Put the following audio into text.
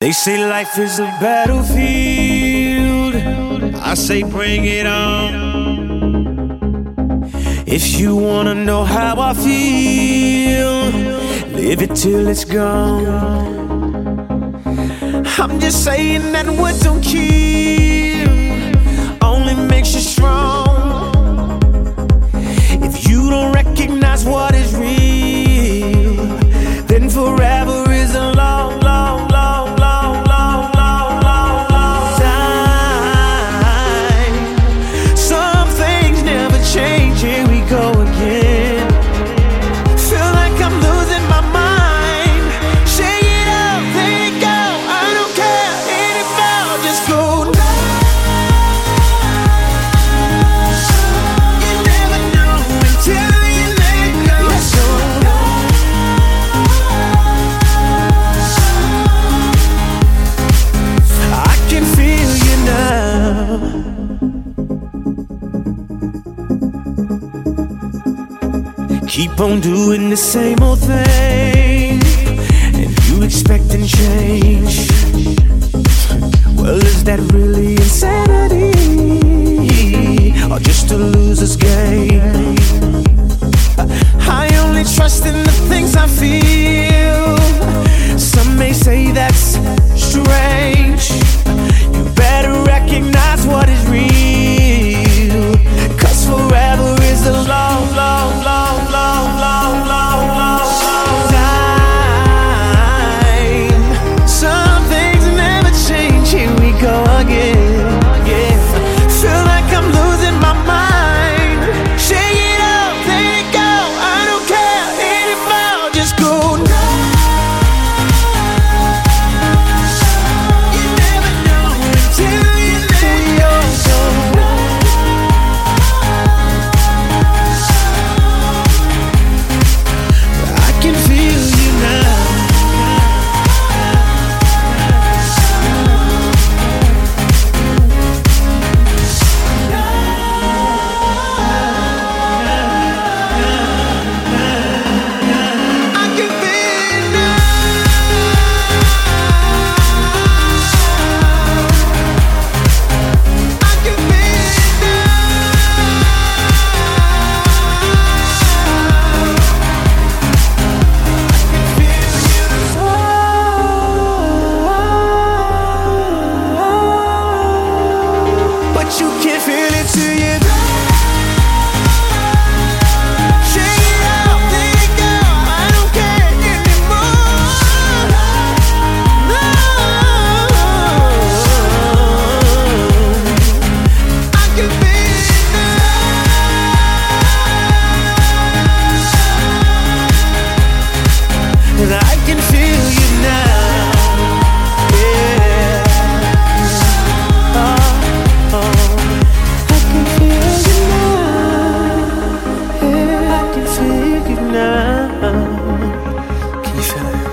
They say life is a battlefield. I say bring it on. If you wanna know how I feel, live it till it's gone. I'm just saying that what don't kill only makes you strong. If you don't recognize what is real, then forever is a long, long, long, long, long, long, long, long time. Some things never change. Here we go again. Feel like I'm losing my mind. Shake it up, let it go. I don't care, hit it fall, just go. You never know until you let it go. Let's go. I can feel you now. Keep on doing the same old thing, and you expecting change. Well, is that really insanity, or just a loser's game? I only trust in the things I feel. Some may say that's strange. You better recognize what is real, 'cause forever is a long, long, long, long, long, long, long, long time. Some things never change. Here we go again. Yeah, feel like I'm losing my mind. Shake it up, let it go. I don't care, hit it fall, just go. You never know until you let it go. I can feel you now. I can feel it now. I can feel it now. But you can't feel it till you shake it out, let it go. I don't care anymore. No, I can feel it now, and I can feel you now. Yeah. Oh, I can feel you now. Yeah, I can feel you now. Can you feel it?